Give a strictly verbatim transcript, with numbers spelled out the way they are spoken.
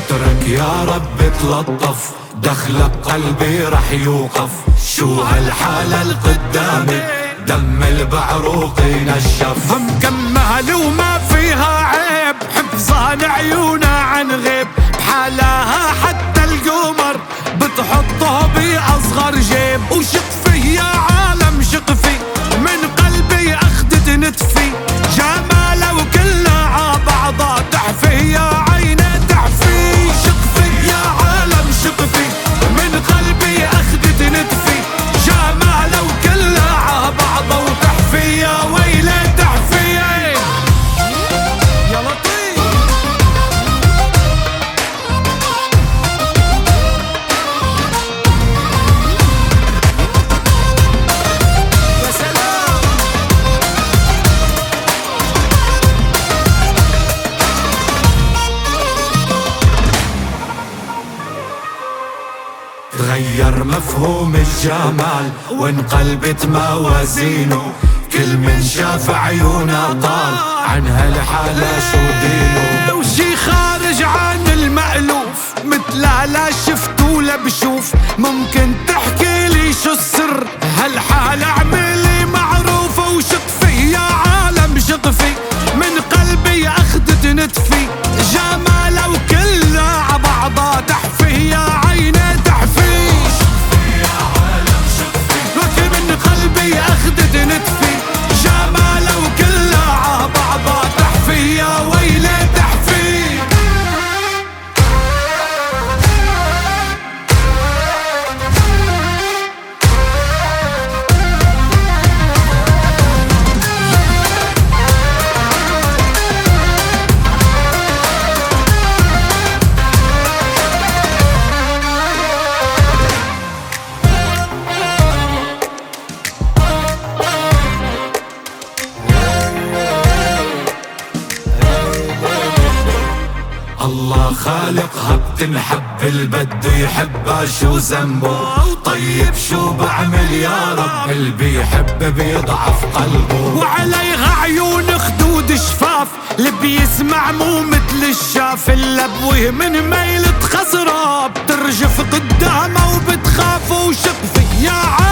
سترك يا رب تلطف، دخلك قلبي رح يوقف. شو هالحالة القدامي، دم البعروق نشف. مكمل وما فيها عيب، حفظان عيونا عن غيب، بحالها حتى القمر بتحطه بأصغر جيب. وشقفي يا عالم شقفي، من قلبي أخدت نتفي، جماله وكلها عبعضها تحفي يا عيني تحفي. شقفي يا عالم شقفي، من قلبي أخدت نتفي، جماله وكلها عبعضها وتحفي يا ويلي تحفي. يا لطيف يا سلام. تغير مفهوم الجمال وانقلبت موازينه، كل من شاف عيونه قال عن هالحالة شو دينه. وشي خارج عن المألوف، مثلها لا شفت ولا بشوف، ممكن تحكي لي شو السر هالحالة اعملي معروفة. وشقفي يا عالم شقفي، من قلبي أخدت نتفي، جمالها وكلها عبعضها تحفي يا عيني تحفي. يا عالم شقفي، لكن من قلبي أخدت نتفي، جمالها وكلها عبعضها تحفي يا ويلي تحفي. الله خالقها بتنحب، البده يحبها شو ذنبه. طيب شو بعمل يا رب، اللي بيحب بيضعف قلبه. وعليها عيون خدود شفاف، اللي بيسمع مو مثل الشاف، اللبوه من ميلة خزرة بترجف قدامها وبتخاف. وشقفي يا